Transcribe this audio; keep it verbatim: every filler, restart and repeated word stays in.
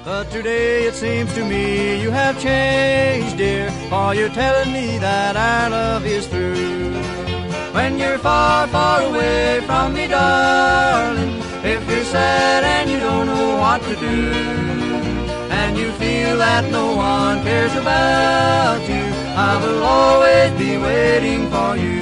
But today it seems to me you have changed, dear, for you're telling me that our love is through. When you're far, far away from me, darling, if you're sad and you don't know what to do, and you feel that no one cares about you, I will always be waiting for you.